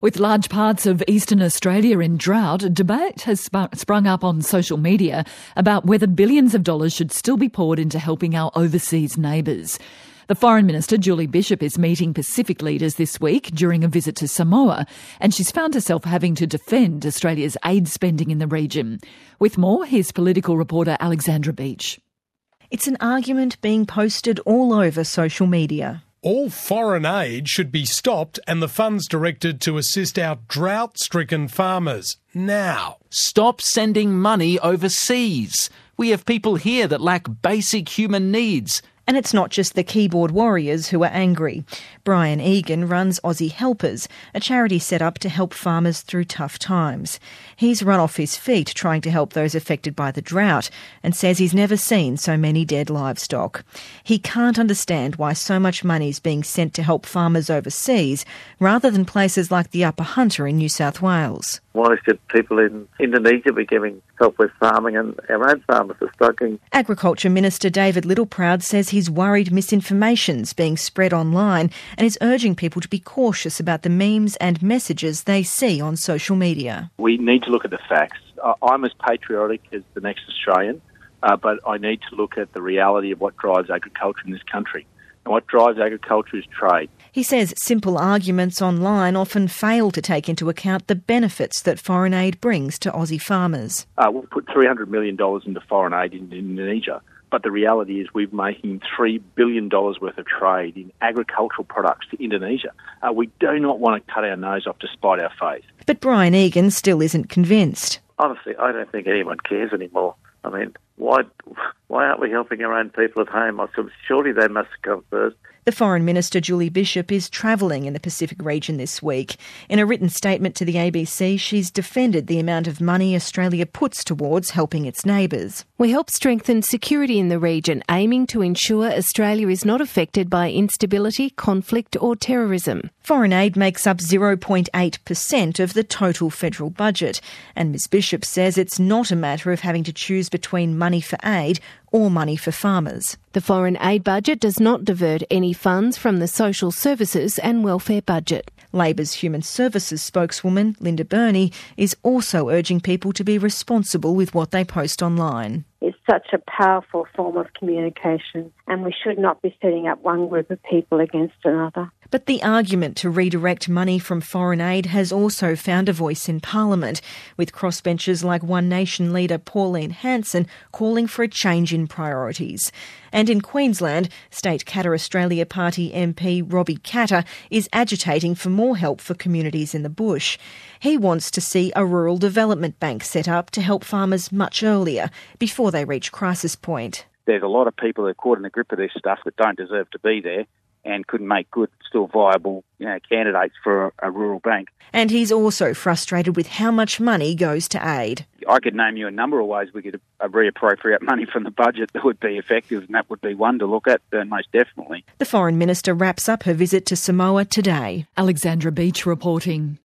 With large parts of eastern Australia in drought, a debate has sprung up on social media about whether billions of dollars should still be poured into helping our overseas neighbours. The Foreign Minister, Julie Bishop, is meeting Pacific leaders this week during a visit to Samoa, and she's found herself having to defend Australia's aid spending in the region. With more, here's political reporter Alexandra Beach. It's an argument being posted all over social media. All foreign aid should be stopped and the funds directed to assist our drought-stricken farmers now. Stop sending money overseas. We have people here that lack basic human needs. And it's not just the keyboard warriors who are angry. Brian Egan runs Aussie Helpers, a charity set up to help farmers through tough times. He's run off his feet trying to help those affected by the drought and says he's never seen so many dead livestock. He can't understand why so much money is being sent to help farmers overseas rather than places like the Upper Hunter in New South Wales. Why should people in Indonesia be giving help with farming and our own farmers are struggling? Agriculture Minister David Littleproud says he's worried misinformation's being spread online and is urging people to be cautious about the memes and messages they see on social media. We need to look at the facts. I'm as patriotic as the next Australian, but I need to look at the reality of what drives agriculture in this country. And what drives agriculture is trade. He says simple arguments online often fail to take into account the benefits that foreign aid brings to Aussie farmers. We'll put $300 million into foreign aid in Indonesia, but the reality is we're making $3 billion worth of trade in agricultural products to Indonesia. We do not want to cut our nose off to spite our face. But Brian Egan still isn't convinced. Honestly, I don't think anyone cares anymore. I mean, why aren't we helping our own people at home? Surely they must come first. The Foreign Minister, Julie Bishop, is travelling in the Pacific region this week. In a written statement to the ABC, she's defended the amount of money Australia puts towards helping its neighbours. We help strengthen security in the region, aiming to ensure Australia is not affected by instability, conflict or terrorism. Foreign aid makes up 0.8% of the total federal budget, and Ms Bishop says it's not a matter of having to choose between money for aid or money for farmers. The foreign aid budget does not divert any funds from the social services and welfare budget. Labor's Human Services spokeswoman, Linda Burney, is also urging people to be responsible with what they post online. It's such a powerful form of communication, and we should not be setting up one group of people against another. But the argument to redirect money from foreign aid has also found a voice in Parliament, with crossbenchers like One Nation leader Pauline Hanson calling for a change in priorities. And in Queensland, State Katter Australia Party MP Robbie Katter is agitating for more help for communities in the bush. He wants to see a rural development bank set up to help farmers much earlier, before they reach crisis point. There's a lot of people that are caught in the grip of this stuff that don't deserve to be there and could make good, still viable candidates for a rural bank. And he's also frustrated with how much money goes to aid. I could name you a number of ways we could reappropriate money from the budget that would be effective, and that would be one to look at, most definitely. The Foreign Minister wraps up her visit to Samoa today. Alexandra Beach reporting.